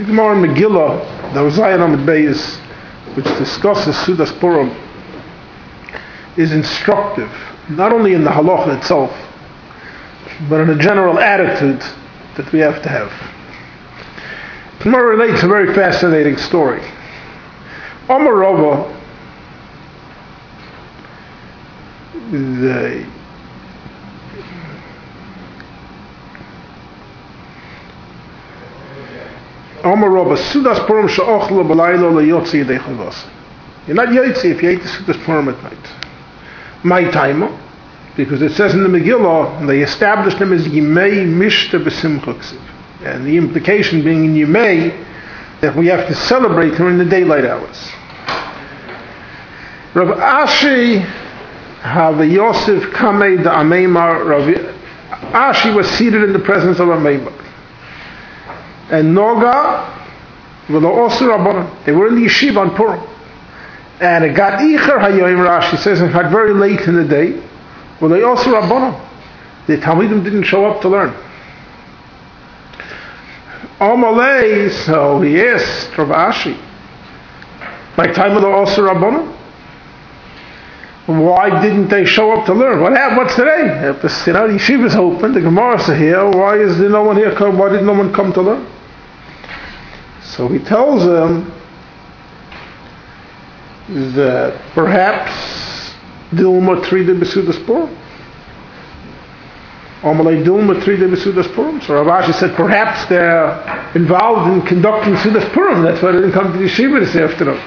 Gemara in Megillah, the Zayin Amud Beis, which discusses Sudas Purim, is instructive, not only in the halacha itself, but in a general attitude that we have to have. Gemara relates a very fascinating story. Amar Rava, Amar Rava, Sudas Purim she'ochla b'layla le'yotzi yedei chavasa. You're not yotzi if you ate the Sudas Purim at night. My time, because it says in the Megillah, they established them as Yimei Mishta B'Simcha Ksiv. And the implication being in Yimei, that we have to celebrate during the daylight hours. Rav Ashi Have Yosef Kamei da Ameimar. Rav Ashi was seated in the presence of Ameimar. And Noga, V'lo Osir Rabbanan. They were in the yeshiva on Purim. And it got Icher Hayoim, Rashi says, it got very late in the day. Well, they also Rabbanon. The Talmidim didn't show up to learn. Amalei, so he asked Rav Ashi, by time of the also Rabbanon, why didn't they show up to learn? What's today? If the yeshiva is open, the Gemara is here, why is there no one here? Why did no one come to learn? So he tells them that perhaps Dilma Trida Besudas Purim. Amalei Dilma Trida Besudas Purim. So Rav Ashi said perhaps they're involved in conducting Sudas Purim. That's why they didn't come to the yeshiva this afternoon.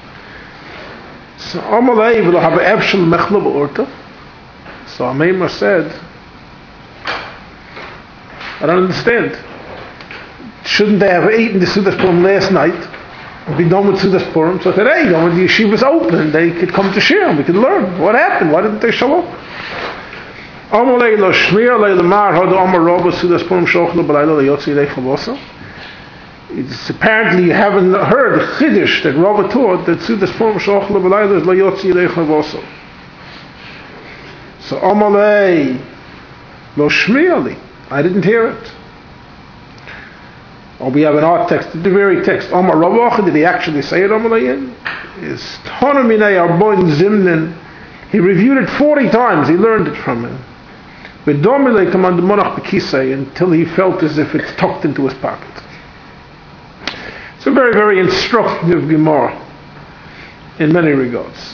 So Amalei will have an Evshel Mechlub Orta. So Ameimar said, I don't understand. Shouldn't they have eaten the Sudas Purim last night? Be done with Sudas Purim. So today, when the yeshiva's open, they could come to share and we could learn. What happened? Why didn't they show up? It's apparently you haven't heard the Chiddush that Rava taught that Sudas Purim Shochla B'layla is Lo Yotzi Yidei Chavoso. So Amalei Lo Shmiali. I didn't hear it. Or we have an art text, the very text. Amar Ravacha, did he actually say it? Amalayin is Tonaminei Arboin Zimnin. He reviewed it 40 times. He learned it from him. V'domilei Kamand Monach B'Kisei until he felt as if it's tucked into his pocket. It's a very, very instructive Gemara in many regards.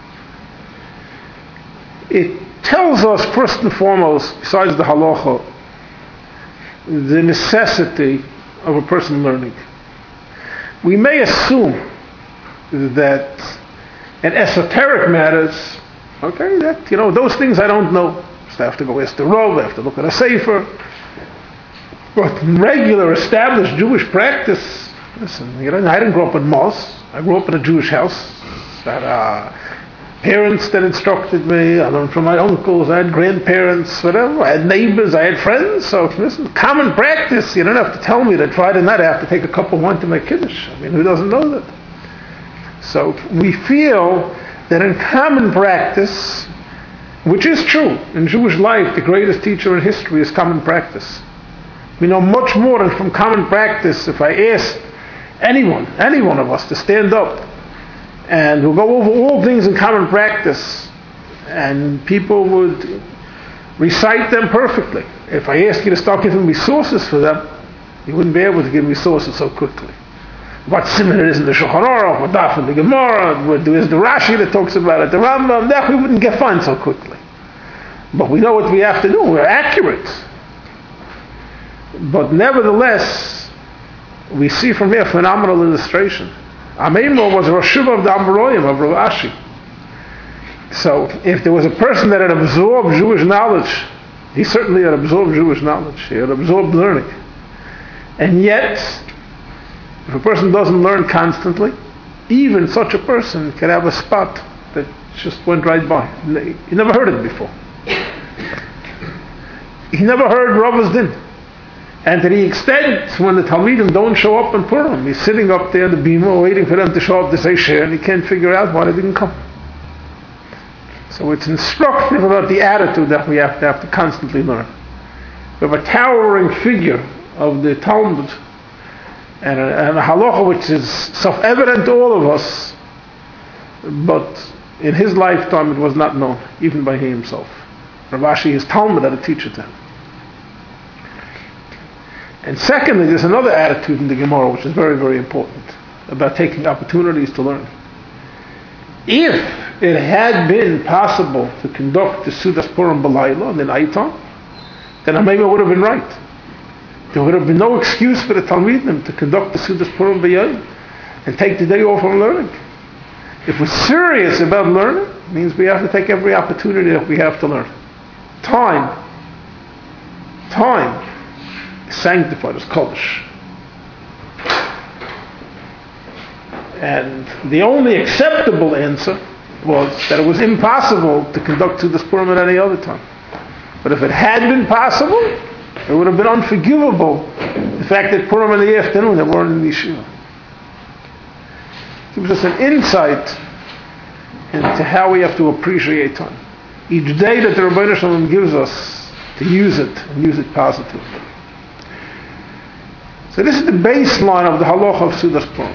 It tells us first and foremost, besides the halacha, the necessity of a person learning. We may assume that in esoteric matters, okay, that, those things I don't know. So I have to go ask the Rav, I have to look at a Sefer. But regular, established Jewish practice, listen, I didn't grow up in mosque. I grew up in a Jewish house. I had parents that instructed me. I learned from my uncles. I had grandparents, whatever. I had neighbors. I had friends. So listen, common practice. You don't have to tell me that Friday night I have to take a cup of wine to make Kiddush. Who doesn't know that? So we feel that in common practice, which is true, in Jewish life, the greatest teacher in history is common practice. We know much more than from common practice. If I asked any one of us to stand up and we'll go over all things in common practice, and people would recite them perfectly. If I ask you to start giving me sources for them, you wouldn't be able to give me sources so quickly. What siman it is in the Shulchan Aruch, what daf in the Gemara, what is the Rashi that talks about it, the Rambam, that we wouldn't get find so quickly. But we know what we have to do. We're accurate. But nevertheless, we see from here a phenomenal illustration. Ameimar was Rosh Shiva of the Amoraim, of Rav Ashi. So, if there was a person that had absorbed Jewish knowledge, he certainly had absorbed Jewish knowledge. He had absorbed learning. And yet, if a person doesn't learn constantly, even such a person can have a spot that just went right by. He never heard it before. He never heard Rava's din. And to the extent when the Talmidim don't show up in Purim, he's sitting up there in the bima waiting for them to show up to say share, and he can't figure out why they didn't come. So it's instructive about the attitude that we have to constantly learn. We have a towering figure of the Talmud and a halacha which is self-evident to all of us, but in his lifetime it was not known, even by him himself. Rav Ashi, his Talmud, had a teacher to him. And secondly, there's another attitude in the Gemara which is very, very important, about taking opportunities to learn. If it had been possible to conduct the Sudas Purim B'layla in the nighttime, then maybe I would have been right. There would have been no excuse for the Talmidim to conduct the Sudas Purim B'yayim and take the day off from learning. If we're serious about learning, it means we have to take every opportunity that we have to learn. Time is sanctified as Kodesh. And the only acceptable answer was that it was impossible to conduct Sudas Purim at any other time. But if it had been possible, it would have been unforgivable, the fact that Purim in the afternoon, they weren't in the yeshiva. It gives us an insight into how we have to appreciate time. Each day that the Rebbeinu Shalom gives us, to use it, and use it positively. So this is the baseline of the halacha of Sudas Purim.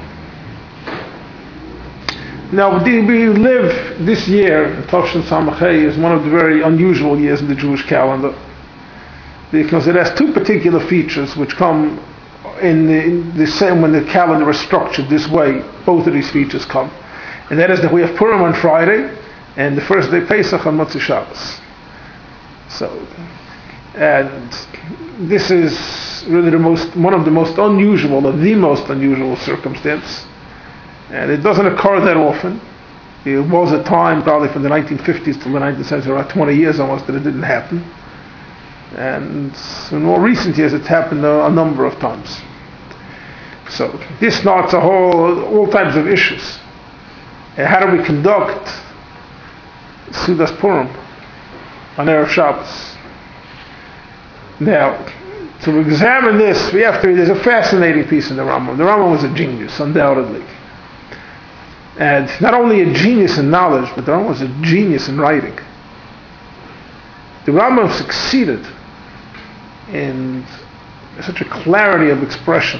Now, we live this year, Tavshin Samachay is one of the very unusual years in the Jewish calendar, because it has two particular features which come in the same when the calendar is structured this way. Both of these features come, and that is that we have Purim on Friday and the first day Pesach on Motzei Shabbos. So, and this is really one of the most unusual, or the most unusual circumstance. And it doesn't occur that often. It was a time, probably from the 1950s to the 19th century, about 20 years almost, that it didn't happen. And in more recent years, it's happened a number of times. So this starts all types of issues. And how do we conduct Sudas Purim on Erev Shabbos? Now, to examine this, there's a fascinating piece in the Rambam. The Rambam was a genius, undoubtedly. And not only a genius in knowledge, but the Rambam was a genius in writing. The Rambam succeeded in such a clarity of expression.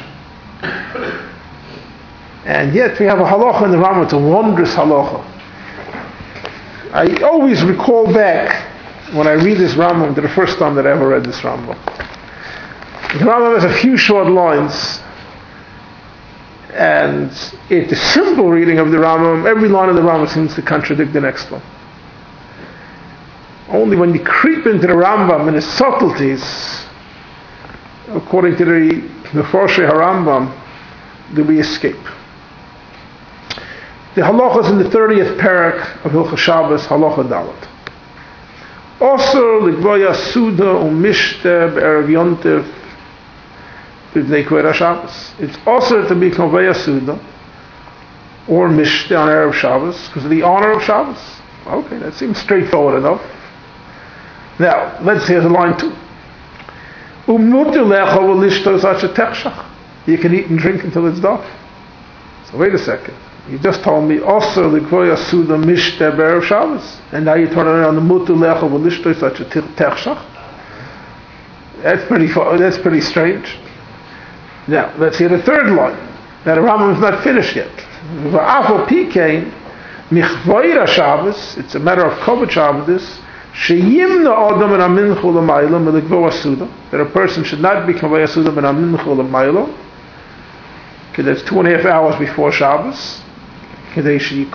And yet we have a halacha in the Rambam, it's a wondrous halacha. I always recall back, when I read this Rambam, to the first time that I ever read this Rambam. The Rambam has a few short lines, and it's a simple reading of the Rambam. Every line of the Rambam seems to contradict the next one. Only when you creep into the Rambam and its subtleties, according to the Mefarshei HaRambam, do we escape. The halacha is in the 30th parak of Hilchos Shabbos, halacha Dalet. Also, l'gvoya suda u'mishte be'erev yontif b'bnei Kvei Shabbos. It's also to be konveya suda or mishte on Erev Shabbos because of the honor of Shabbos. Okay, that seems straightforward enough. Now, let's hear the line 2. You can eat and drink until it's dark. So wait a second. You just told me also the Kvei Suda Mishte Be'erev Shabbos, and now you turn around the Mutu Lecha V'Lishto such a Techshach. That's pretty strange. Now let's hear the third line. Now the Rambam is not finished yet. V'Afal Pikein Michvoira Shabbos. It's a matter of Kavod Shabbos. Sheyimna Adam and Aminchu L'Maylo Milikvoa Suda. That a person should not be Kvei Suda and Aminchu L'Maylo. Okay, that's 2.5 hours before Shabbos. That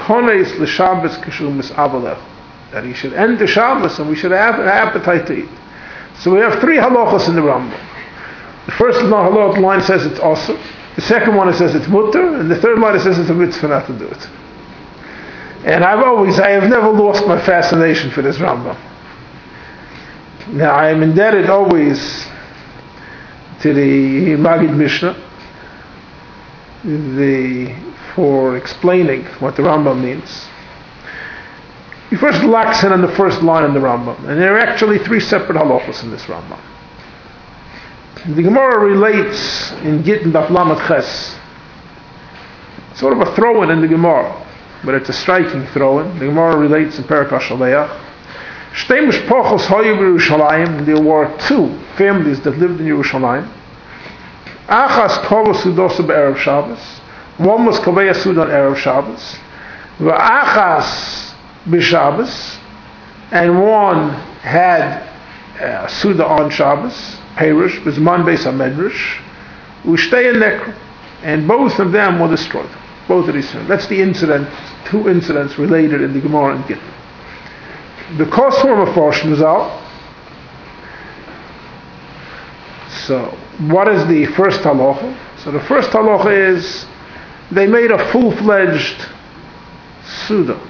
he should end the Shabbos and we should have an appetite to eat. So we have 3 halachas in the Rambam. The first line says it's awesome. The second one it says it's mutter, and the third line it says it's a mitzvah not to do it. And I have never lost my fascination for this Rambam. Now I am indebted always to the Magid Mishnah for explaining what the Rambam means. He first locks in on the first line in the Rambam, and there are actually 3 separate halachos in this Rambam. The Gemara relates in Gittin Daf Lamed Ches, sort of a throw-in in the Gemara, but it's a striking throw-in. The Gemara relates in Perek HaShaleach. Shtei mishpachos hayu b'Yerushalayim. There were 2 families that lived in Yerushalayim. Achas Kova Sudosa Erev Shabbos. One was Kaveh Suda on Erev Shabbos. V'achas b'Shabbos. And one had Suda on Shabbos. Perish. B'zman Beis HaMedrash. U'shtei Nekro. And both of them were destroyed. Both of these things. That's the incident, two incidents related in the Gemara and Gittin. The Kosor Meforshim is out. So, what is the first halacha? So the first halacha is they made a full-fledged Suda.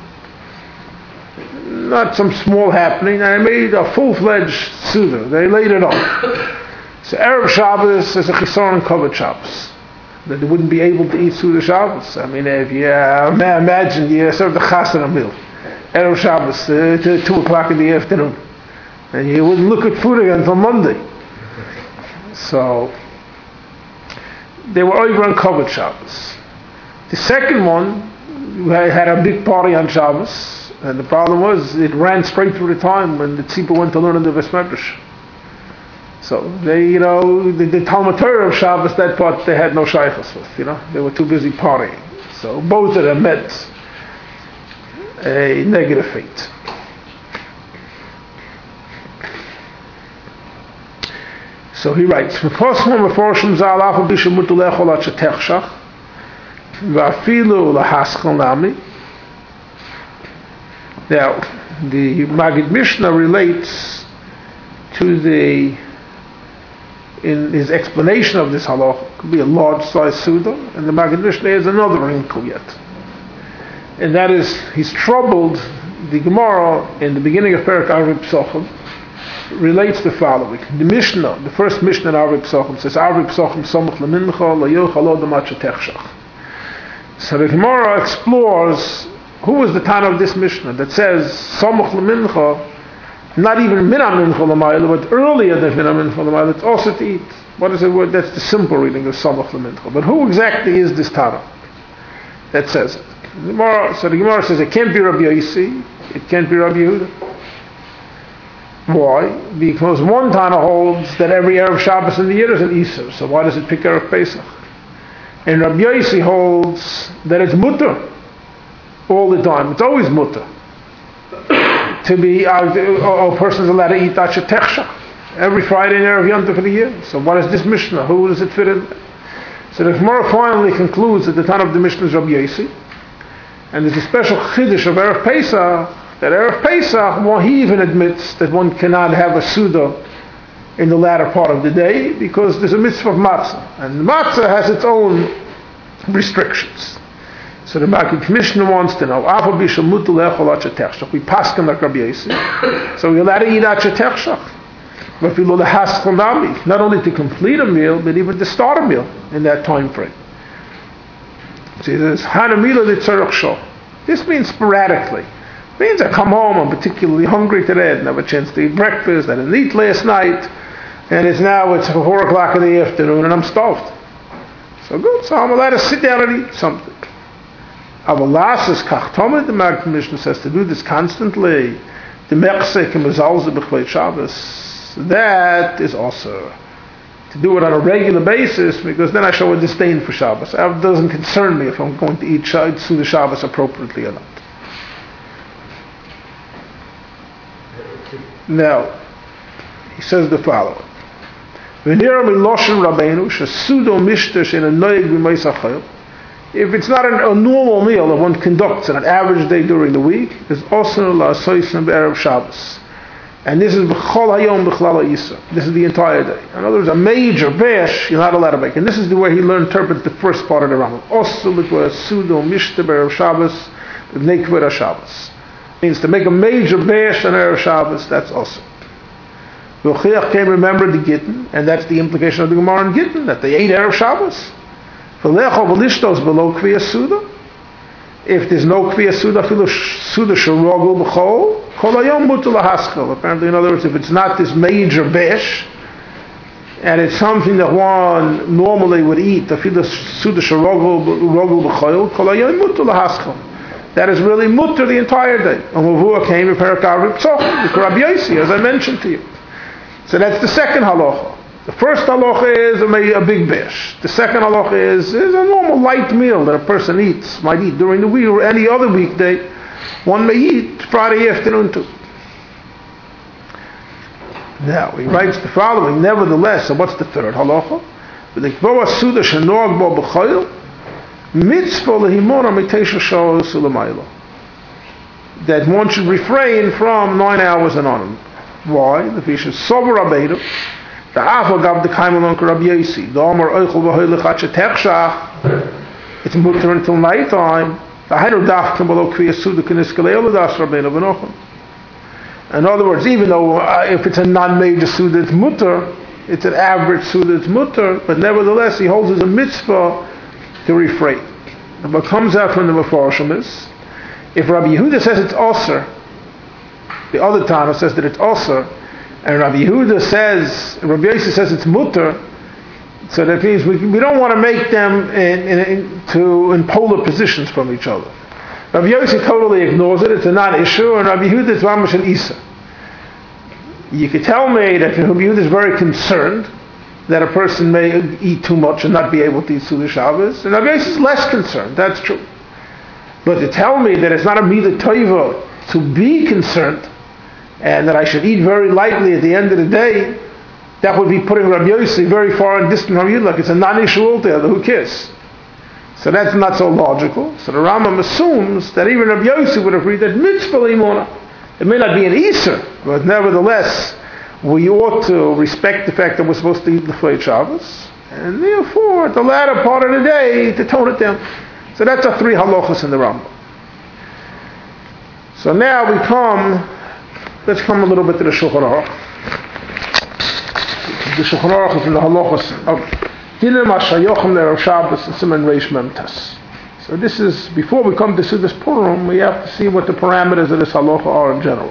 Not some small happening. They made a full-fledged Suda. They laid it on. So Erev Shabbos is a Chisaron covered Shabbos. That they wouldn't be able to eat Suda Shabbos. I mean, if you imagine you serve the Chasana meal, Erev Shabbos, 2 o'clock in the afternoon, and you wouldn't look at food again until Monday. So they were over on covered Shabbos. The second one had a big party on Shabbos, and the problem was it ran straight through the time when the tzipah went to learn in the Beis Medrash. So they, the Talmud Torah of Shabbos, that part they had no shaychus with. They were too busy partying. So both of them met a negative fate. So he writes, Now, the Magid Mishnah relates to in his explanation of this halacha, it could be a large size Suda, and the Magid Mishnah has another wrinkle yet. And that is, he's troubled, the Gemara in the beginning of Perek Arvei Psochim relates the following. The Mishnah, the first Mishnah in Arvei Psochim says, Arvei Psochim Samach Lemincha Lo Yochal Odom Ad Shetechshach. So the Gemara explores who was the Tana of this Mishnah that says Samach Lemincha, not even Mina Mincha L'mayla, but earlier than Mina Mincha L'mayla, it's also to eat. What is the word? That's the simple reading of Samach Lemincha. But who exactly is this Tana that says it? So the Gemara says it can't be Rabbi Yossi, it can't be Rabbi Yehuda. Why? Because one Tana holds that every Erev Shabbos in the year is an Isser, so why does it pick Erev Pesach? And Rabbi Yossi holds that it's mutter all the time. It's always mutter. To be, a person's allowed to eat Asher Techshach every Friday in Erev Yom Tov for the year. So what is this Mishnah? Who does it fit in? So the Gemara finally concludes that the Tana of the Mishnah is Rabbi Yossi. And there's a special Chiddush of Erev Pesach, that Erev Pesach, well, he even admits that one cannot have a Suda in the latter part of the day because there's a mitzvah of matzah. And matzah has its own restrictions. So the Magid Mishnah wants to know, we paskin like Rabbi Yossi, so we're allowed to eat Asher Techshach. But if you look at not only to complete a meal, but even to start a meal in that time frame. So he says, this means sporadically. It means I come home, I'm particularly hungry today, I didn't have a chance to eat breakfast, I didn't eat last night, and it's 4 o'clock in the afternoon and I'm starved. So good, so I'm allowed to sit down and eat something. Avalasas kachtomid, the Magid Mishnah says, to do this constantly, the mechsek and mezalze b'chvei Shabbos, that is also to do it on a regular basis, because then I show a disdain for Shabbos. It doesn't concern me if I'm going to eat Suda Shabbos appropriately or not. Now, he says the following. If it's not a normal meal that one conducts on an average day during the week, it's also Erev Shabbos. And this is B'chol Hayom B'chlal Ha'isa. This is the entire day. In other words, a major bash you're not allowed to make. And this is the way he interprets the first part of the Rambam. Also, it was Sudo Mishta B'Erev Shabbos, B'nei Kved Shabbos. Means to make a major bash on Erev Shabbos, that's also. V'chiach came remember the Gittin, and that's the implication of the Gemara in Gittin, that they ate Erev Shabbos. V'lecho v'lishtos below Kviyas Suda. If there's no Kviyas Suda, Suda Sharogel B'chol, Kol Hayom Mutar L'Haskell. Apparently, in other words, if it's not this major bash, and it's something that one normally would eat, the Suda Sharogel B'chol, Kol Hayom Mutar L'Haskell. That is really mutter the entire day. And Mavua came to Perek Arvei Psochim, the Rabbi Yossi, as I mentioned to you. So that's the second halacha. The first halacha is a big bash. The second halacha is a normal light meal that a person might eat during the week or any other weekday. One may eat Friday afternoon too. Now, he writes the following, nevertheless, so what's the third halacha? That one should refrain from 9 hours and on. Why? The fish is sober abedu. The afal gab the kaimelon Rabbi Yosi. The Omer oichel v'hoylech techshach. It's mutter until night time. The heidu daftem below kriya suda k'niskalei das Rabbeinu v'nochem. In other words, even though if it's a non-major suda, it's mutter, it's an average suda, it's mutter, but nevertheless, he holds as a mitzvah to refrain. And what comes out from the Mefarshim is, if Rabbi Yehuda says it's osir, the other Tana says that it's osir, and Rabbi Yehuda says, Rabbi Yossi says it's mutter, so that means we don't want to make them in polar positions from each other. Rabbi Yossi totally ignores it, it's a non-issue, and Rabbi Yehuda is mamash an isa. You could tell me that Rabbi Yehuda is very concerned that a person may eat too much and not be able to eat Suda Shabbos, and Rabbi Yossi is less concerned, that's true. But to tell me that it's not a midah toiva to be concerned, and that I should eat very lightly at the end of the day, that would be putting Rabbi Yossi very far and distant from you, like it's a non-issue altogether, who cares? So that's not so logical. So the Rambam assumes that even Rabbi Yossi would agree that mitzvah limona, it may not be an Easter, but nevertheless, we ought to respect the fact that we're supposed to eat L'fnei Shabbos, and therefore, at the latter part of the day, to tone it down. So that's our 3 halachas in the Rambam. So now let's come a little bit to the Shulchan Aruch. The Shulchan Aruch is in the halachas of Dinim HaShayochem L'Erev Shabbos and Siman Reish Mem Tes. So this is, before we come to Sudas Purim, we have to see what the parameters of this halacha are in general.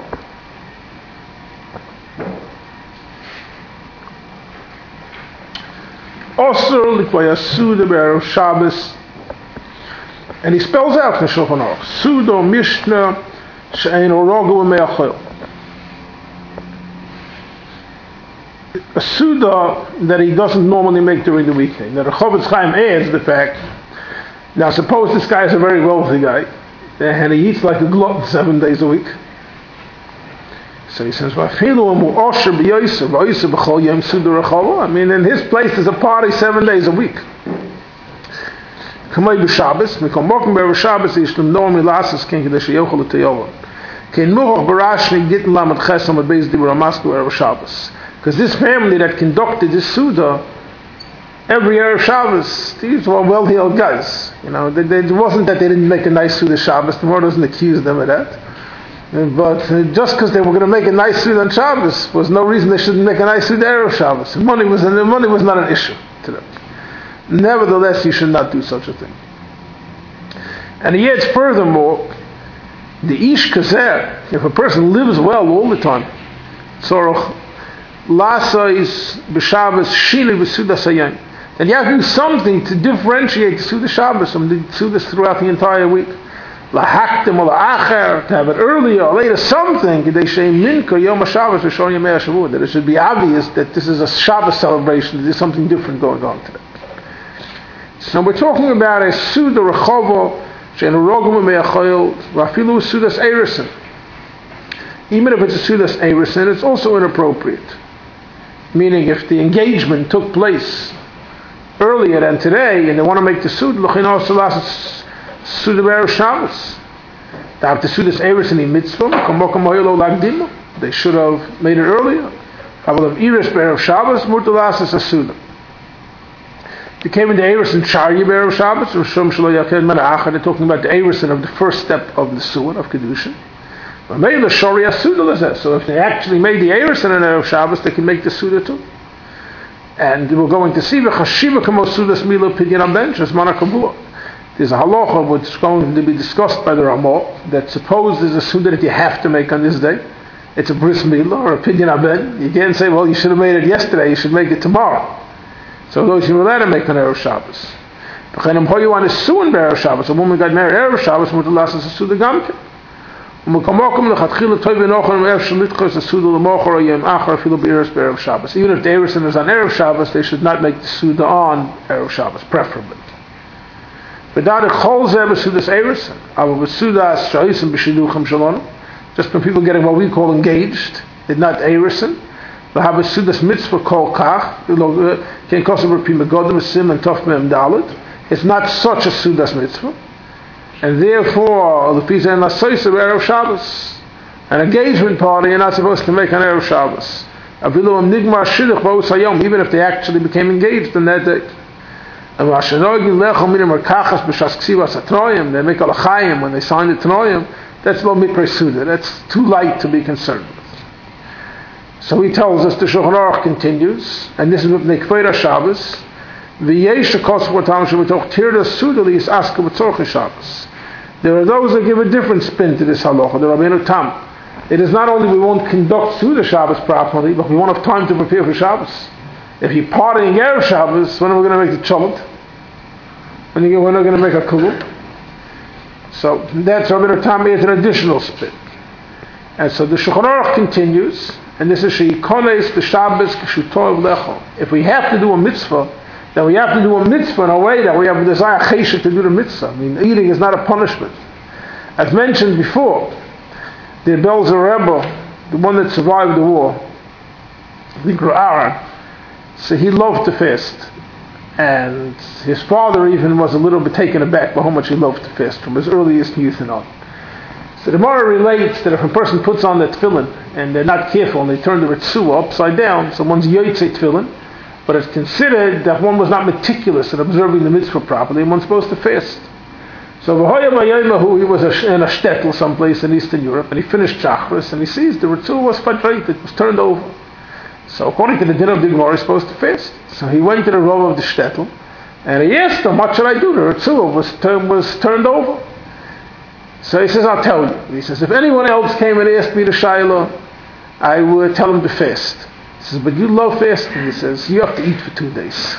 Osur L'Kvaya Suda B'Erev Shabbos, and he spells out in the Shulchan Aruch, Suda Mishnah She'eino Rogu U'Me'achol. A Suda that he doesn't normally make during the weekday. Now the Chofetz Chaim adds the fact, now suppose this guy is a very wealthy guy, and he eats like a glutton 7 days a week. So he says, I mean, in his place there's a party 7 days a week. Kamei b'Shabbos, Mikol Mokum b'Shabbos, Yishlam Noam Milasas King Kadesh Yochel L'Teyolah. Kein Nuhoch Barashni Gittin Lamed Chesam at Beis Dibur Hamasku Erev Shabbos. Because this family that conducted this Suda every Erev Shabbos, these were well-heeled guys. You know, it wasn't that they didn't make a nice Suda Shabbos. The Lord doesn't accuse them of that. But just because they were going to make a nice Suda on Shabbos was no reason they shouldn't make a nice Suda Erev Shabbos. Money was not an issue to them. Nevertheless, you should not do such a thing. And he adds furthermore, the Ish Kazer, if a person lives well all the time, Tzorach Lasais b'Shabbos Shili b'Suda Sayim, then you have to do something to differentiate the Suda Shabbos from the Sudas throughout the entire week. Lahaktim or la'acher, to have it earlier or later, something, that it should be obvious that this is a Shabbos celebration, there's something different going on today. So we're talking about a Suda Rechovo, She'eino Rogu U'Me'achol, Rafilu Sudas Eirison. Even if it's a Sudas Eirison, it's also inappropriate. Meaning, if the engagement took place earlier than today, and they want to make the Suda, L'chino Salas Suda B'Erev Shabbos. To have the Sudas Eirison in Mitzvah, they should have made it earlier. Of Iris B'Erev Shabbos, Murtalas is a Suda. They came in the Eirison Charya B'Erev Shabbos, or Shom Shelo Yaked Menachah. They're talking about the Eirison of the first step of the Suda, of Kedushin. So if they actually made the Eirison in Erev Shabbos, they can make the Suda too. And we're going to see V'chashiva Kamo Sudas Mila Pidyon Aben Shesmana Kabua. There's a halacha which is going to be discussed by the Ramah, that suppose there's a Suda that you have to make on this day. It's a Bris Milah or a Pidyon Aben. You can't say, well, you should have made it yesterday, you should make it tomorrow. So those you were allowed to make on Erev Shabbos. A woman got married Erev Shabbos, Mutalas is a Suda Gamkin. Even if the Erusin is on Erev Shabbos, they should not make the Suda on Erev Shabbos, preferably. Just when people getting what we call engaged, it's not Erusin. They have a Sudas mitzvah called Kach. It's not such a Sudas mitzvah. And therefore, the Pisa and Lasoisa are Erev Shabbos. An engagement party, you're not supposed to make on Erev Shabbos. Even if they actually became engaged on that day. And they make a l'chaim when they sign the Tanoim. That's lo mikra Suda. That's too light to be concerned with. So he tells us the Shulchan Aruch continues, and this is with Nekfeira Shabbos. There are those that give a different spin to this halacha. The Rabbeinu Tam. It is not only we won't conduct Suda Shabbos properly, but we won't have time to prepare for Shabbos. If you're partying Erev Shabbos, when are we going to make the Cholot? When are we going to make a Kulub? So that's Rabbeinu Tam is an additional spin. And so the Shulchan Aruch continues, and this is Sheikones the Shabbos K'shutov Lecho. If we have to do a mitzvah, then we have to do a mitzvah in a way that we have a desire chesed to do the mitzvah. I mean, eating is not a punishment. As mentioned before, the Belzer Rebbe, the one that survived the war, the Aaron, so he loved to fast. And his father even was a little bit taken aback by how much he loved to fast from his earliest youth and on. So the Gemara relates that if a person puts on the tefillin and they're not careful and they turn the ritzua upside down, so one's yotzei tefillin, but it's considered that one was not meticulous in observing the mitzvah properly, and one's supposed to fast. So he was in a shtetl someplace in Eastern Europe, and he finished Shachris, and he sees the ritzua was fadrait, it was turned over. So according to the din of the Gemara, he's supposed to fast. So he went to the Rav of the shtetl, and he asked him, what should I do? The ritzua was turned over. So he says, I'll tell you. He says, if anyone else came and asked me the shayla, I would tell him to fast. He says, but you love fasting. He says, you have to eat for 2 days.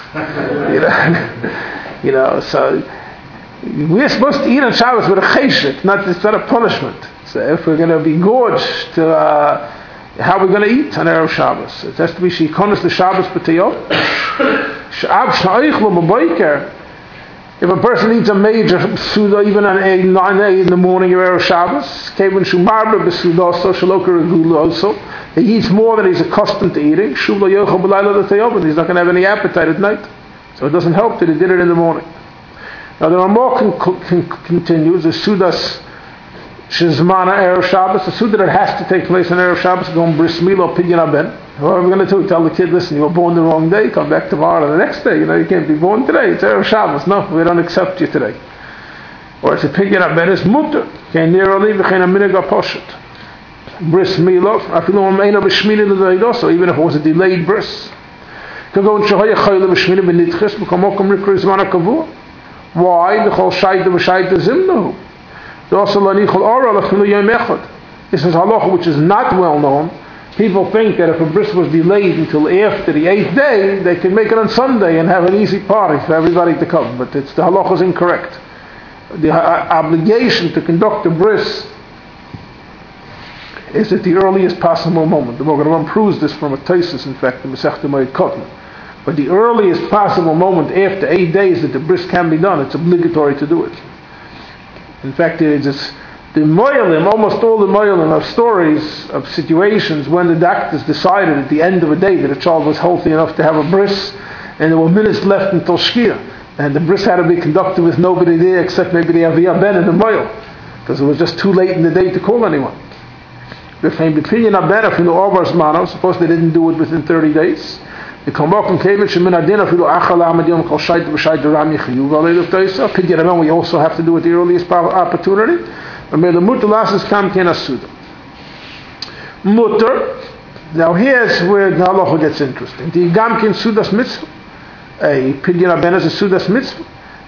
So we're supposed to eat on Shabbos with a cheshek, it's not a punishment. So if we're going to be gorged, how are we going to eat on Erev Shabbos? It has to be sheikonos the Shabbos b'teyot. If a person eats a major suda even on 9 in the morning of Erev Shabbos, he eats more than he's accustomed to eating. He's not going to have any appetite at night. So it doesn't help that he did it in the morning. Now the Ramah continues, the Sudas Shizmana Erev Shabbos, the Suda that has to take place on Erev Shabbos, going bris milah pidyon haben. What are we going to do? Tell the kid, listen, you were born the wrong day, come back tomorrow or the next day. You can't be born today. It's Erev Shabbos. No, we don't accept you today. Or it's a pidyon haben, it's mutter. Kein nirali v'chein aminig aposhet. Bris milah, afilu ameina b'shmini l'deidoso, even if it was a delayed bris. Can go in shahaya chayla b'shmini b'nitchis, b'kamokum rikru zman ha'kavua. Why? B'chol shayta v'shayta zimnahu. This is halacha which is not well known. People think that if a bris was delayed until after the 8th day, they can make it on Sunday and have an easy party for everybody to come. But the halacha is incorrect. The obligation to conduct a bris is at the earliest possible moment. The Mogaram proves this from a Taisus, in fact, the Masechta Moed Kotman. But the earliest possible moment after 8 days that the bris can be done, it's obligatory to do it. In fact, it's the moyalim, almost all the moyalim have stories of situations when the doctors decided at the end of a day that a child was healthy enough to have a bris, and there were minutes left until Shkia, and the bris had to be conducted with nobody there except maybe the Aviyah Ben and the moyal, because it was just too late in the day to call anyone. Suppose they didn't do it within 30 days. We also have to do it the earliest opportunity. Mutter. Now here's where the halacha gets interesting. The gamkin sudas mitzvah. A pidyon haben is a sudas mitzvah.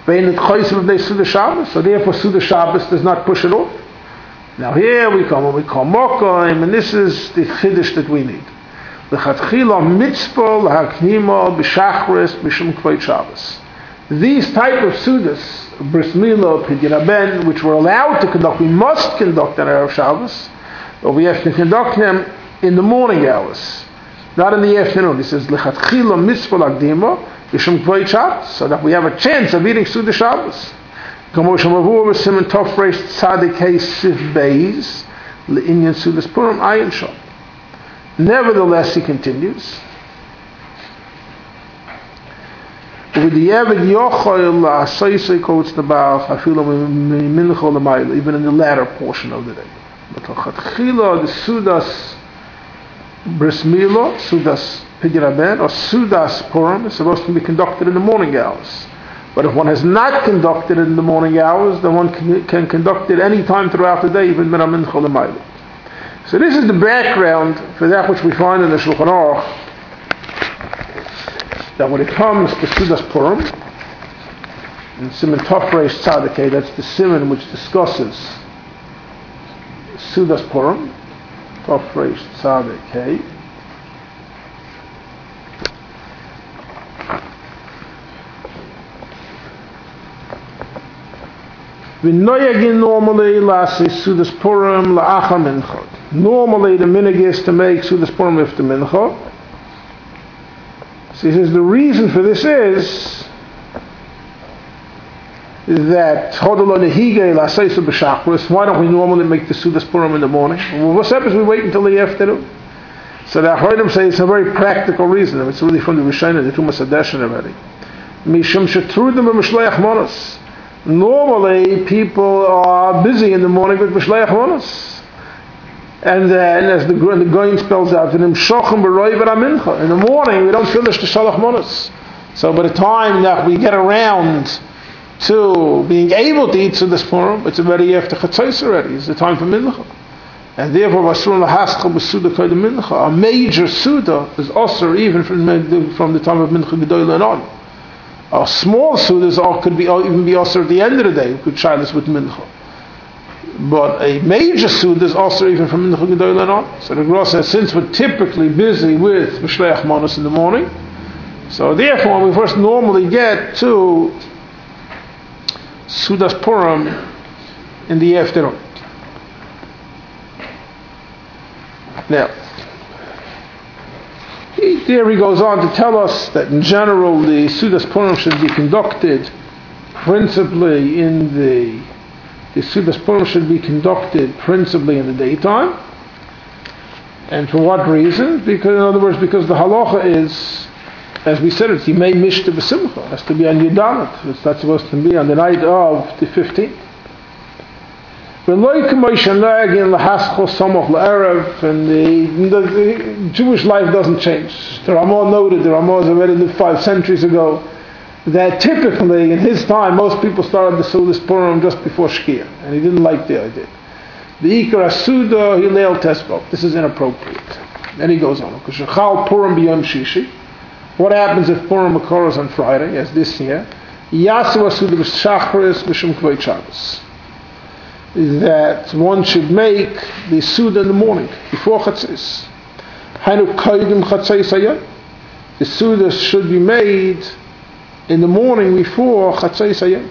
So therefore sudas Shabbos does not push it off. Now here we come, when we call mokaim, and this is the chiddush that we need. The These type of Sudas, Bris Milah, Pidyon Haben, which we're allowed to conduct, we must conduct on Erev Shabbos, but we have to conduct them in the morning hours, not in the afternoon. He says, Lechatchila mitzvah lagdima, Yishum Kvayit Shabbos, so that we have a chance of eating Suda Shabbos. Kamo Shemavur v'Simen Tov Reish Tzadik Hey Sif Beis, Le'inyan Sudas Purim Ayin Shom. Nevertheless, he continues, with the Eved Yochel Asaysay Kovetz Nabach Afilu Minchol L'mayla, even in the latter portion of the day. But Lechatchila, the Sudas Bris Milah, Sudas Pidyon Haben, or Sudas Purim is supposed to be conducted in the morning hours. But if one has not conducted it in the morning hours, then one can conduct it any time throughout the day, even Min HaMincha L'mayla. So this is the background for that which we find in the Shulchan Aruch, that when it comes to Sudas Purim, in Siman Tov Reish Tzadik Hey, that's the Siman which discusses Sudas Purim, Tov Reish Tzadik Hey. V'noyagin normally lasi Sudas Purim la'achar mincha. Normally the minig is to make Sudas Purim after mincha. So he says the reason for this is that why don't we normally make the Sudas Purim in the morning? Well, what's happens we wait until the afternoon? So the Achronim say it's a very practical reason. It's really from the Rishonim, the Tumas Hadeshin already. Mishum shetrudim b'mishleach monos. Normally people are busy in the morning with mishleach monos. And then, as the Goyin spells out, in the morning we don't finish the Shalach Monos. So by the time that we get around to being able to eat Sudas Purim, it's already after Chatzos already. It's the time for Mincha. And therefore, a major Suda is also even from the time of Mincha Gedolah and on. A small Sudas could even be also at the end of the day. We could try this with Mincha. But a major Suda is also even from Mincha Gedolah and on. So the Gra says, since we're typically busy with Mishleach Monos in the morning, so therefore we first normally get to Sudas Purim in the afternoon. Now, there he goes on to tell us that in general the Sudas Purim should be conducted principally in the Sudas Purim should be conducted principally in the daytime. And for what reason? Because, in other words, because the halacha is, as we said, it's Yimei Mishta B'Simcha. It has to be on Yudalet. It's not supposed to be on the night of the 15th. And the Jewish life doesn't change. The Ramah noted, the Ramah already lived 5 centuries ago, that typically in his time most people started the Sudas Purim just before Shkia, and he didn't like the idea. The Ikar Asuda Hilel Tesbok. This is inappropriate. Then he goes on. Purim b'Yom Shishi. What happens if Purim occurs on Friday, as this year? Yasu Asuda b'Shachris b'Shum Kvayit Shabbos. That one should make the Suda in the morning before Chatzis. Hainu Kaidim Chatzis Hayom. The Suda should be made in the morning before Chatzis Hayom.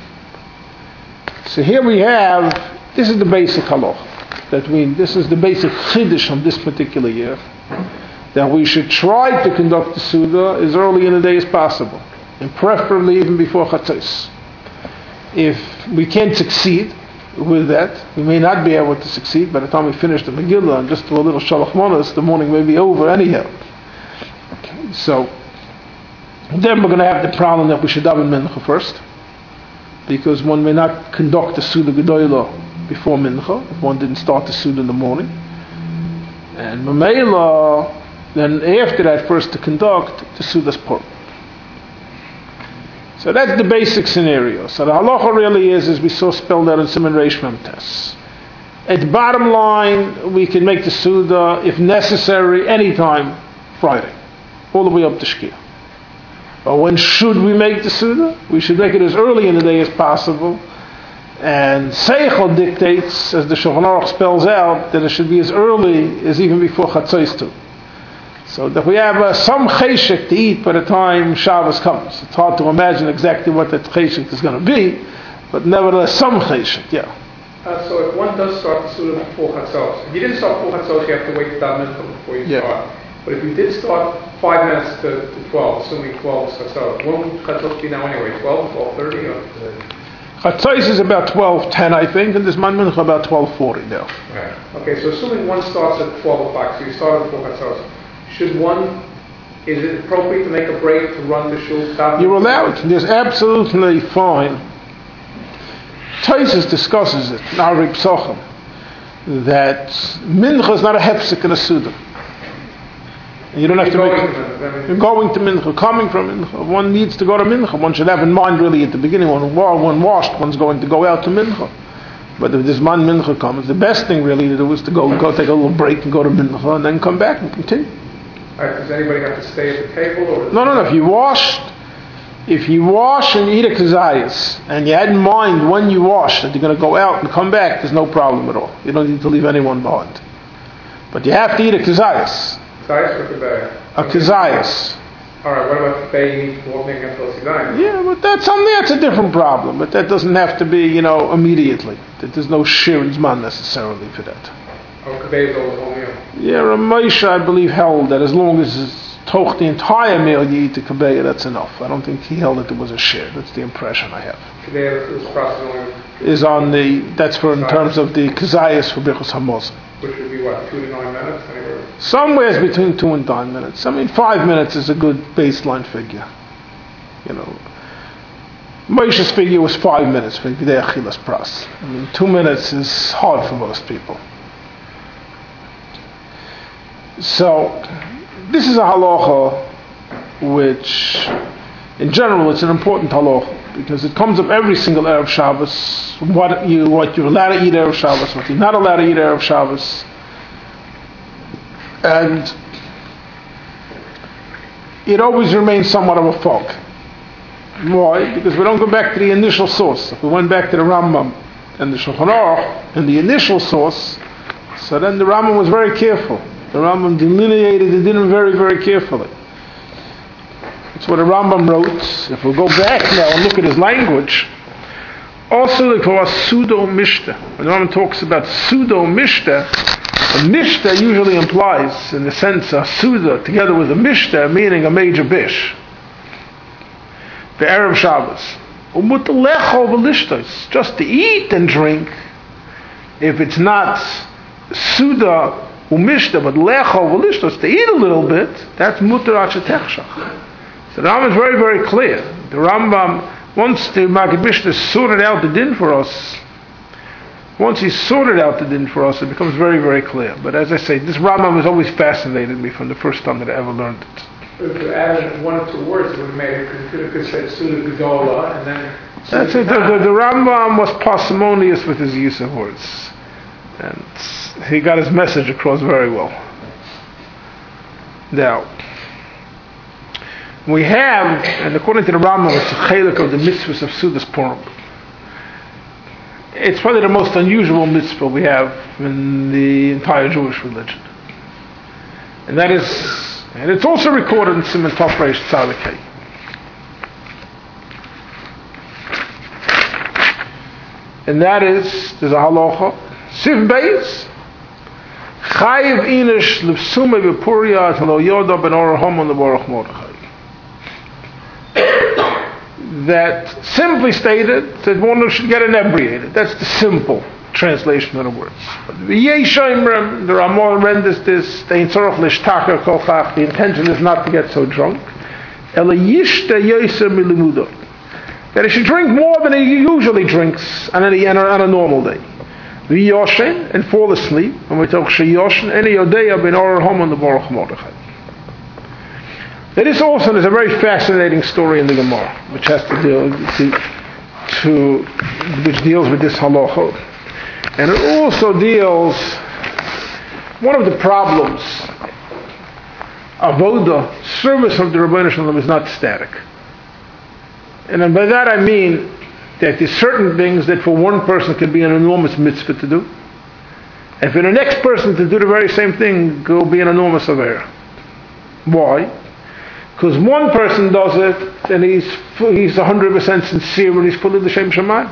So here we have, this is the basic halach. This is the basic chiddush on this particular year. That we should try to conduct the Suda as early in the day as possible. And preferably even before Chatzis. If we can't succeed with that, we may not be able to succeed by the time we finish the Megillah and just do a little Shalach Monos, the morning may be over anyhow. Okay, so then we're going to have the problem that we should daven Mincha first, because one may not conduct the Suda Gedolah before Mincha if one didn't start the Suda in the morning. And Mamela, then after that, first to conduct the Sudas Purim. So that's the basic scenario. So the halacha really is, as we saw spelled out in Siman Reish Mem Tes. At the bottom line, we can make the Suda, if necessary, anytime Friday, all the way up to Shkia. But when should we make the Suda? We should make it as early in the day as possible. And Seichel dictates, as the Shulchan Aruch spells out, that it should be as early as even before Chatzos too. So that we have some cheshek to eat by the time Shabbos comes. It's hard to imagine exactly what that cheshek is going to be, but nevertheless some cheshek, yeah. So if one does start the Suda before Chatzos, if you didn't start before Chatzos, you have to wait to daven mincha before you start. But if you did start 5 minutes to 12, assuming 12 is Chatzos, when would Chatzos be now anyway? 12, 12:30? Or? Chatzos is about 12:10, I think, and this man mincha about 12:40 now. Right. Okay, so assuming one starts at 12 o'clock, so you started before Chatzos, is it appropriate to make a break to run to shul? You're allowed. There's absolutely fine. Taisus discusses it in Ari Psochim that mincha is not a hefsek in a suda. You don't have to make. You're going to mincha, coming from mincha. One needs to go to mincha. One should have in mind really at the beginning when one washed, one's going to go out to mincha. But if this man mincha comes, the best thing really to do is to go take a little break and go to mincha and then come back and continue. Does anybody have to stay at the table? Or No. If you wash and you eat a kazayas, and you had in mind when you wash that you're going to go out and come back, there's no problem at all. You don't need to leave anyone behind. But you have to eat a kazayas. Kazayas or kazayas? A kazayas. All right, what about staying walking until Sidain? Yeah, but that's a different problem. But that doesn't have to be, immediately. There's no shirin zman necessarily for that. Oh, kazayas is always whole meal. Yeah, Ramosha, I believe, held that as long as it's toch the entire meal you eat the kabeya, that's enough. I don't think he held that there was a share. That's the impression I have. Is on that's for in terms of the kazayas for Birchos Hamazon. Which would be what, 2 to 9 minutes? Anywhere? Somewhere between 2 and 9 minutes. 5 minutes is a good baseline figure. Moshe's figure was 5 minutes for Gidei Achilas Pras. 2 minutes is hard for most people. So, this is a halacha which, in general, it's an important halacha because it comes up every single Erev Shabbos, what you're allowed to eat Erev Shabbos, what you're not allowed to eat Erev Shabbos. And it always remains somewhat of a fog. Why? Because we don't go back to the initial source. If we went back to the Rambam and the Shulchan Aruch and the initial source, so then the Rambam was very careful. The Rambam delineated the din very, very carefully. That's what the Rambam wrote. If we go back now and look at his language, also for a pseudo mishta. When the Rambam talks about pseudo mishta, a mishta usually implies, in the sense, a suda together with a mishta, meaning a major bish. The Erev Shabbos. Just to eat and drink, if it's not suda umishta, but lecho v'lishtos, to eat a little bit, that's mutar achetechshach. So the Rambam is very, very clear. The Rambam, once the Maggid Mishnah sorted out the din for us, it becomes very, very clear. But as I say, this Rambam has always fascinated me from the first time that I ever learned it. If you added 1 or 2 words, it would have made it, could have said Suda Gedola, and then... That's it. The Rambam was parsimonious with his use of words. And he got his message across very well. Now, we have, and according to the Rambam, it's a chelik of the mitzvahs of Sudas Purim. It's probably the most unusual mitzvah we have in the entire Jewish religion. And that is, and it's also recorded in Siman Tov Reish Tzadikei. And that is, there's a halacha, Siv Beis, Chayiv Inish Lipsume B'Puria Talo Yoda Ben Or Hamon L'Baruch Mordechai. That simply stated that one should get inebriated. That's the simple translation of the words. The Ramah renders this, the intention is not to get so drunk. That he should drink more than he usually drinks on a normal day. V'yoshen, and fall asleep. And we talk sheyoshen, any yodeya ben or hamon the Baruch Mordechai. There is also a very fascinating story in the Gemara, which has to deal which deals with this halacha, and it also deals. One of the problems, avoda, service of the Rebbeinu Shalom is not static, and by that I mean that there's certain things that for one person can be an enormous mitzvah to do, and for the next person to do the very same thing will be an enormous avera. Why? Because one person does it, and he's 100% sincere and he's full of the Shem Shemayim.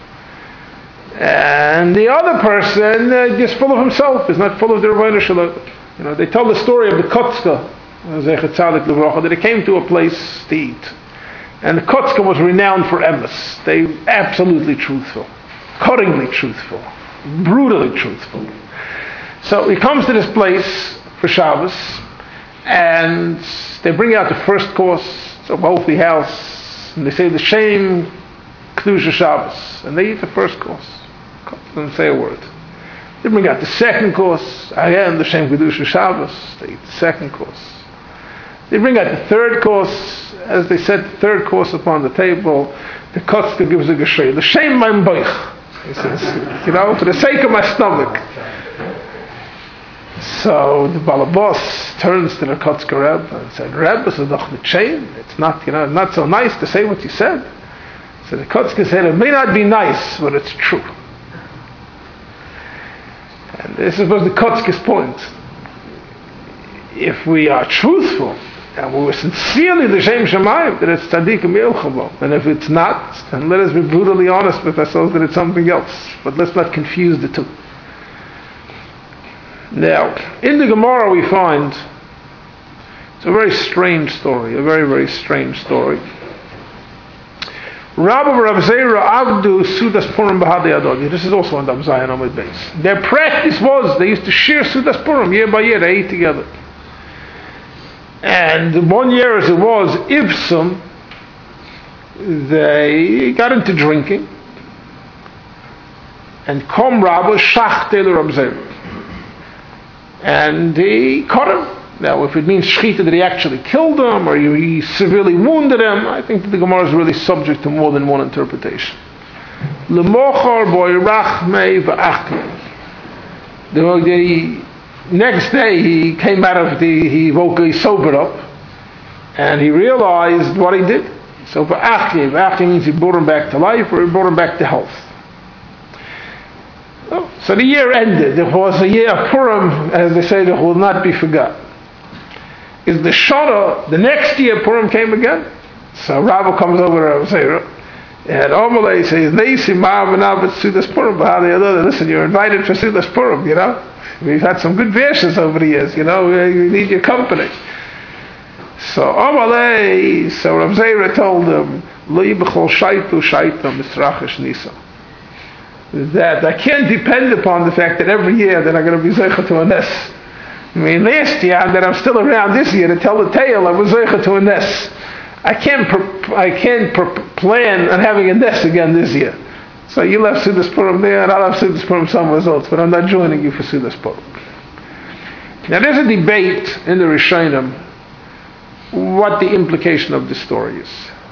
And the other person is full of himself, is not full of the Rebbeinu Shalom. They tell the story of the Kotzka, that they came to a place to eat. And the Kotzka was renowned for emes. They were absolutely truthful, cuttingly truthful, brutally truthful. So he comes to this place for Shabbos, and they bring out the first course. It's a wealthy house, and they say the Shem Kedusha Shabbos, and they eat the first course. Doesn't say a word. They bring out the second course, again the Shem Kedusha Shabbos. They eat the second course. They bring out the third course. As they set the third course upon the table, the Kotzka gives a geshay. The Shem mein boich. He says, for the sake of my stomach. So the Balabos turns to the Kotzka Rebbe and said, Rebbe, so doch the chain. It's not, not so nice to say what you said. So the Kotzka said, it may not be nice, but it's true. And this was the Kotzka's point. If we are truthful, and we were sincerely the Shem Shemayim, that it's tzaddik and milchamo. And if it's not, then let us be brutally honest with ourselves that it's something else. But let's not confuse the two. Now, in the Gemara we find it's a very strange story, a very, very strange story. Rabbi Rav Zera Avdu Sudas Purim B'Hadei Adoni. This is also on Dam Zayin Amud Beis. Their practice was they used to share Sudas Purim year by year. They ate together. And one year, as it was, Ibsum, they got into drinking. And Kom Rabba Shachtei Rav Zera. And he caught him. Now, if it means shchita that he actually killed him or he severely wounded him, I think that the Gemara is really subject to more than one interpretation. L'mochar boy rachmei v'achmei. The next day he came out of he sobered up, and he realized what he did. So v'achmei means he brought him back to life or he brought him back to health. So the year ended. It was a year of Purim, as they say, that will not be forgotten. Is the Shana, the next year Purim came again. So Rabbi comes over to Rav Zera, and Omalei says, Neisi ma'avanav Sudas Purim b'Hadei. Listen, you're invited for Sudas Purim, We've had some good verses over the years, we need your company. So Omalei, so Rav Zera told him, Lo yibchol shaitu shaitam misrachish nisa. That I can't depend upon the fact that every year that I'm going to be zeicha to a nes. Last year that I'm still around this year to tell the tale, I was zeicha to a nes. I can't plan on having a nes again this year. So you'll have Sudas Purim there, and I'll have Sudas Purim somewhere else, but I'm not joining you for Sudas Purim. Now there's a debate in the Rishonim what the implication of this story is.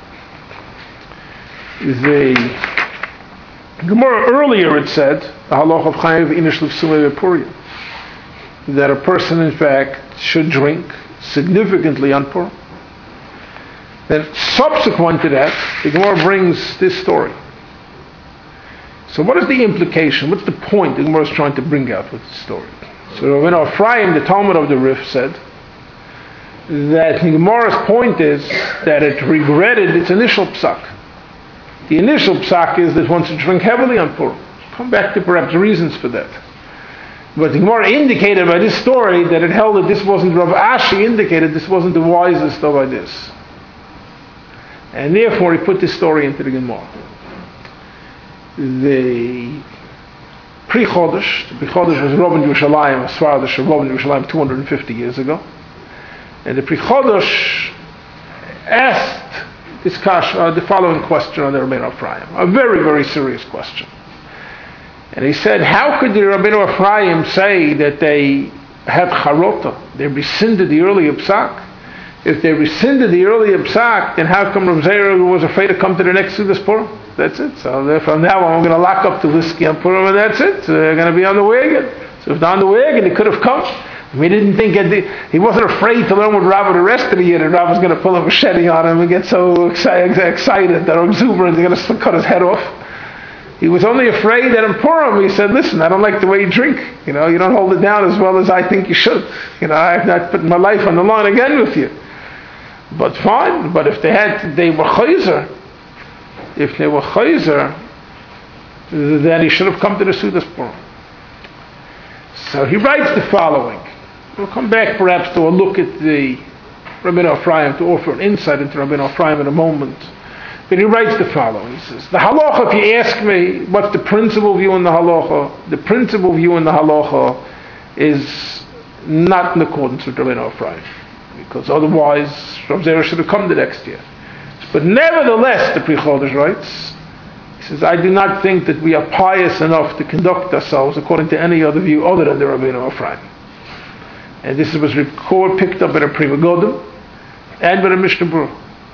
The Gemara earlier it said, the halach of Chayev Inish L'Vsumei Purim, that a person in fact should drink significantly on Purim. Then subsequent to that, the Gemara brings this story. So what is the implication? What's the point the Gemara is trying to bring out with this story? So Rabbeinu Ephraim, the Talmud of the Rif, said that the Gemara's point is that it regretted its initial psak. The initial psak is that one should drink heavily on Purim. Come back to perhaps reasons for that. But the Gemara indicated by this story that it held that this wasn't, Rav Ashi indicated this wasn't the wisest of ideas. And therefore he put this story into the Gemara. The Pre-Chodesh was Rabban Yerushalayim, as far as Rabban Yerushalayim 250 years ago. And the Pre-Chodesh asked the following question on the Rabbeinu Ephraim. A very, very serious question. And he said, how could the Rabbeinu Ephraim say that they had charota? They rescinded the earlier psak. If they rescinded the earlier psak, then how come Rav Zera was afraid to come to the next Sudas Purim? That's it. So from now on, we're going to lock up the whiskey on Purim, and that's it. So they're going to be on the wagon. So if they're on the wagon, he could have come. He didn't think he wasn't afraid to learn with Rav the rest of the year that Rav was going to pull a machete on him and get so excited that or exuberant they're going to cut his head off. He was only afraid that in Purim, he said, listen, I don't like the way you drink. You don't hold it down as well as I think you should. I have not put my life on the line again with you. But fine, but if they were chayzer, then he should have come to the Sudas Purim. So he writes the following. We'll come back perhaps to a look at the Rabbeinu Ephraim, to offer an insight into Rabbeinu Ephraim in a moment. But he writes the following. He says, the halacha, if you ask me what's the principal view in the halacha, the principal view in the halacha is not in accordance with Rabbeinu Ephraim, because otherwise Rav Zera should have come the next year. But nevertheless, the Pri Chodesh writes, he says, I do not think that we are pious enough to conduct ourselves according to any other view other than the Rabbeinu Ephraim. And this was picked up by the Pri Megadim and by the Mishnah Berurah.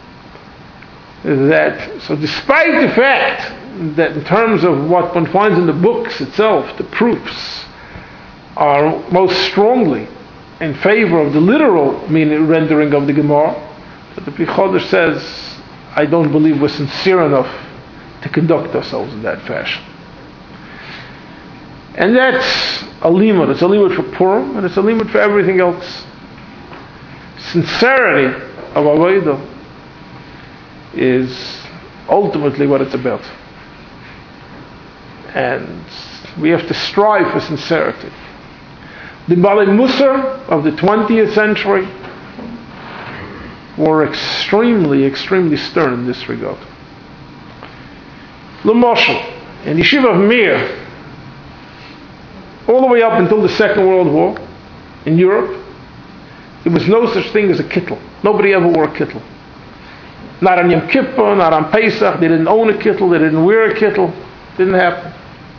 So despite the fact that in terms of what one finds in the books itself, the proofs are most strongly in favor of the literal meaning rendering of the Gemara, but the Pri Chodesh says, I don't believe we're sincere enough to conduct ourselves in that fashion. And that's a limud. It's a limud for Purim, and it's a limud for everything else. Sincerity of avodah is ultimately what it's about. And we have to strive for sincerity. The Balei Musar of the 20th century were extremely, extremely stern in this regard. L'moshel, in the Yeshiva of Mir, all the way up until the Second World War, in Europe, there was no such thing as a kittel. Nobody ever wore a kittel. Not on Yom Kippur, not on Pesach. They didn't own a kittel. They didn't wear a kittel. Didn't happen.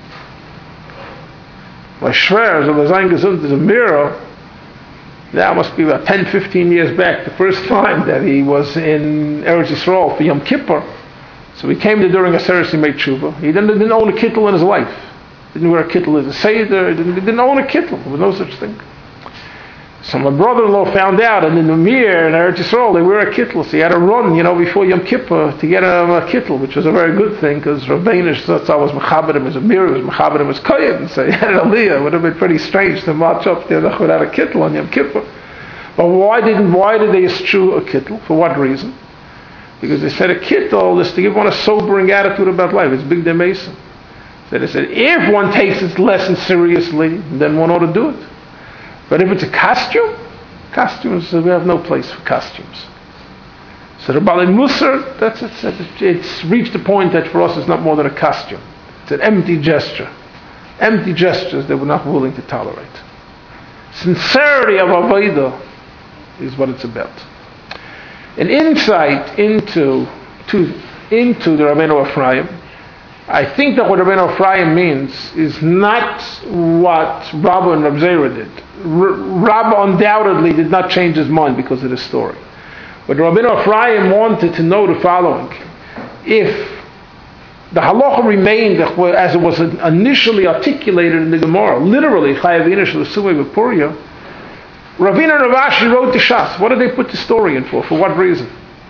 My Shver, so was ein gesund as a mirror. That must be about 10, 15 years back, the first time that he was in Eretz Yisrael for Yom Kippur. So he came there during a Aseret Yimei Tshuva. He didn't own a kittel in his life. Didn't wear a kittel as a seder. He didn't own a kittel. There was no such thing. So my brother-in-law found out, and in the Mir in Eretz Yisrael they wear a kittel. So he had to run, before Yom Kippur to get a kittel, which was a very good thing, because Rabbeinu Zatzal was mechaber him as a Mir, was mechaber him as kohen. So he had an aliyah. It would have been pretty strange to march up there without a kittel on Yom Kippur. But why did they eschew a kittel? For what reason? Because they said a kittel is to give one a sobering attitude about life. It's big demesa. So they said if one takes its lesson seriously, then one ought to do it. But if it's a costumes, we have no place for costumes. So the Balei Musar, it's reached a point that for us it's not more than a costume. It's an empty gesture. Empty gestures that we're not willing to tolerate. Sincerity of avodah is what it's about. An insight into the Rabbeinu Ephraim, I think that what Rabbeinu Ephraim means is not what Rabba and Rav Zera did. Rabba undoubtedly did not change his mind because of this story. But Rabbeinu Ephraim wanted to know the following. If the halacha remained as it was initially articulated in the Gemara, literally, Chayav Inish L'Sumei B'Puria, Ravina and Rav Ashi wrote the Shas. What did they put the story in for? For what reason?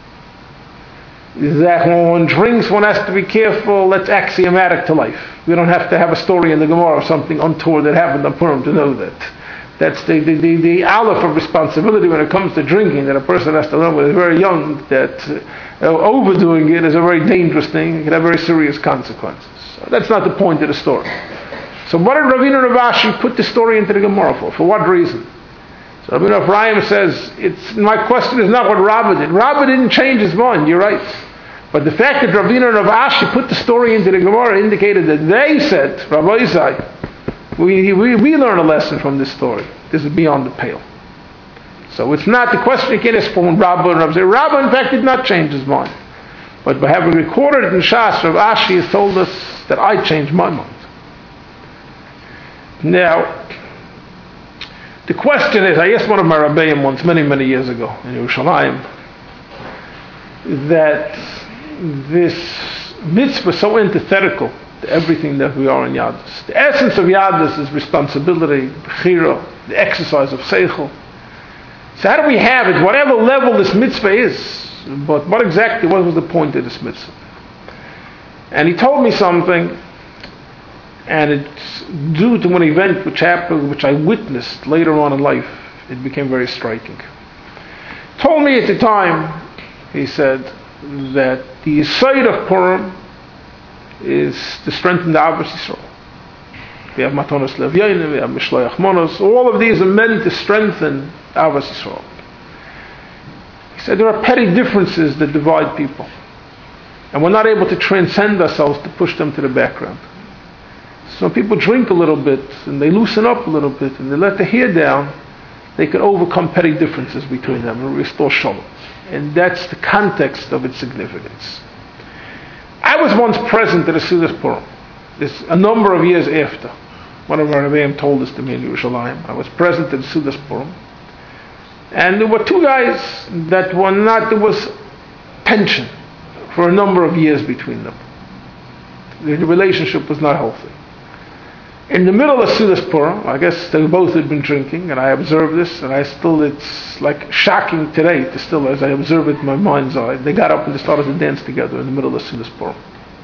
That when one drinks, one has to be careful. That's axiomatic to life. We don't have to have a story in the Gemara of something untoward that happened on Purim to know that. That's the aleph of responsibility when it comes to drinking, that a person has to learn when they're very young, that overdoing it is a very dangerous thing. It can have very serious consequences. So that's not the point of the story. So what did Ravina and Rav Ashi put the story into the Gemara for? For what reason? So Rabbeinu Ephraim says, my question is not what Rabba did. Rabba didn't change his mind, you're right. But the fact that Ravina and Rav Ashi put the story into the Gemara indicated that they said, Rabbi Isai, we learn a lesson from this story. This is beyond the pale. So it's not the question you can ask for when Rabba and Rav Zera. Rabba, in fact, did not change his mind. But by having recorded it in Shas, Rav Ashi has told us that I changed my mind. Now, the question is, I asked one of my Rabbeim once, many, many years ago, in Yerushalayim, that this mitzvah is so antithetical to everything that we are in Yadus. The essence of Yadus is responsibility, bechira, the exercise of seichel. So how do we have it, whatever level this mitzvah is, but what was the point of this mitzvah? And he told me something And it's due to an event which happened, which I witnessed later on in life. It became very striking. Told me at the time, he said, that the side of Purim is to strengthen the Avos Yisrael. We have Matonos Levyanim, we have Mishloach Monos. All of these are meant to strengthen Avos Yisrael. He said there are petty differences that divide people. And we're not able to transcend ourselves to push them to the background. So when people drink a little bit and they loosen up a little bit and they let their hair down, they can overcome petty differences between them and restore shalom. And that's the context of its significance. I was once present at a Sudas Purim. This a number of years after. One of our Rebbeim told this to me in Yerushalayim. I was present at Sudas Purim. And there were two guys that were not, there was tension for a number of years between them. The relationship was not healthy. In the middle of Sudas Purim, I guess they both had been drinking, and I observed this, and it's like shocking today to still, as I observe it in my mind's eye, they got up and they started to dance together in the middle of Sudas Purim.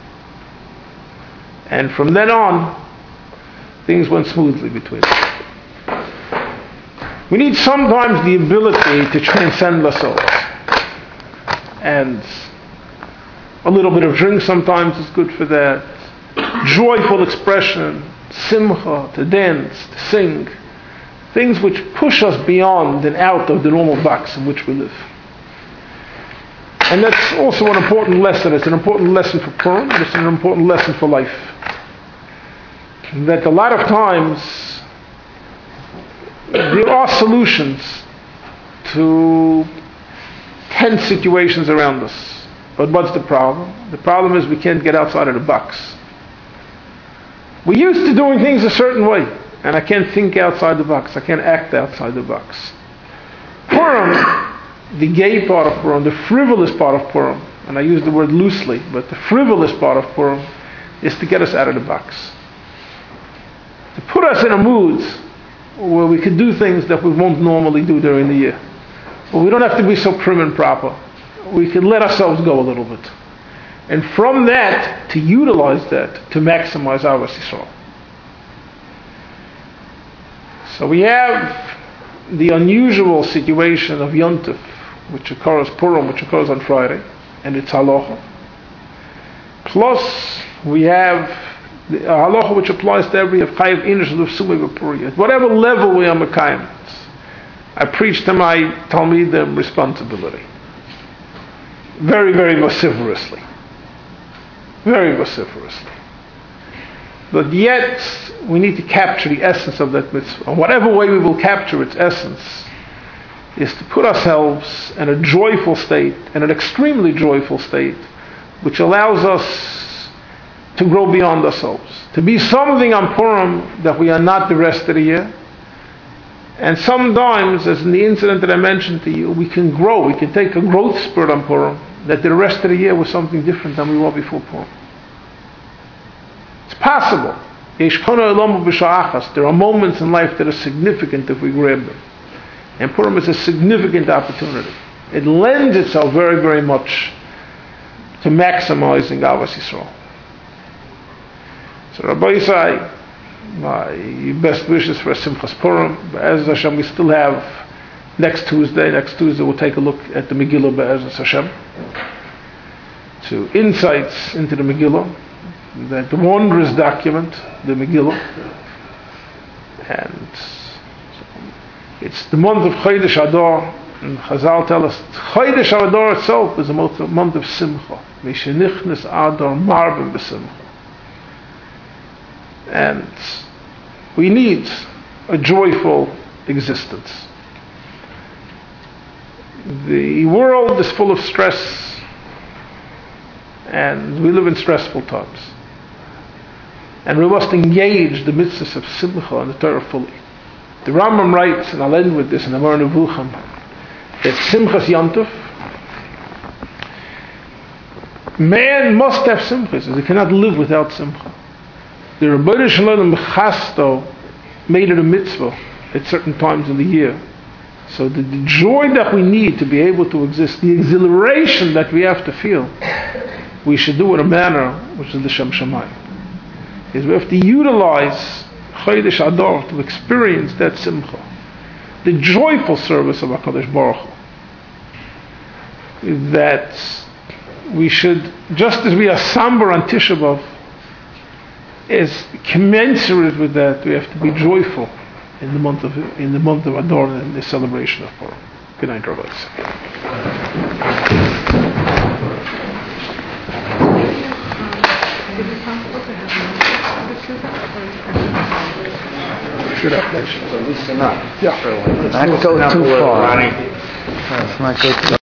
And from then on, things went smoothly between them. We need sometimes the ability to transcend ourselves. And a little bit of drink sometimes is good for that. Joyful expression, simcha, to dance, to sing. Things which push us beyond and out of the normal box in which we live. And that's also an important lesson. It's an important lesson for Purim, and it's an important lesson for life. That a lot of times there are solutions to tense situations around us. But what's the problem? The problem is we can't get outside of the box. We're used to doing things a certain way, and I can't think outside the box. I can't act outside the box. Purim, the gay part of Purim, the frivolous part of Purim, and I use the word loosely, but the frivolous part of Purim is to get us out of the box. To put us in a mood where we can do things that we won't normally do during the year. But we don't have to be so prim and proper. We can let ourselves go a little bit. And from that, to utilize that, to maximize our Yisrael. So we have the unusual situation of Yontif, which occurs, Purim, which occurs on Friday, and it's halacha. Plus, we have the halacha which applies to every of chayiv inish of sumei b'puri. At whatever level we are mekayim, I preach to my talmidim responsibility. Very, very vociferously. Very vociferously. But yet, we need to capture the essence of that mitzvah. And whatever way we will capture its essence is to put ourselves in a joyful state, in an extremely joyful state, which allows us to grow beyond ourselves. To be something on Purim that we are not the rest of the year. And sometimes, as in the incident that I mentioned to you, we can grow. We can take a growth spurt on Purim that the rest of the year was something different than we were before Purim. It's possible. There are moments in life that are significant if we grab them. And Purim is a significant opportunity. It lends itself very, very much to maximizing Avos Yisrael. So Rabbi Yisai, my best wishes for Simchas Purim. Be'ez Hashem, we still have next Tuesday. Next Tuesday we'll take a look at the Megillah, Be'ez Hashem. To insights into the Megillah, that wondrous document, the Megillah. And it's the month of Chodesh Adar, and Chazal tell us Chodesh Adar itself is a month of Simcha. Mishenichnes Adar Marbim B'Simcha. And we need a joyful existence. The world is full of stress, and we live in stressful times. And we must engage the mitzvahs of Simcha and the Torah fully. The Rambam writes, and I'll end with this in the Moreh Nevuchim, that Simchas Yontif, man must have Simchas, he cannot live without Simcha. The Rebbeinu Shalom Chasto made it a mitzvah at certain times in the year. So the joy that we need to be able to exist, the exhilaration that we have to feel, we should do in a manner which is the Shem Shamayim. is we have to utilize Chodesh Adar to experience that simcha, the joyful service of HaKadosh Baruch Hu. That we should, just as we are somber on Tisha B'Av, is commensurate with that, we have to be joyful in the month of Adar and the celebration of Purim. Good night, Rabbi. Should have mentioned. At least enough. Yeah. Not go too far. Let's not go too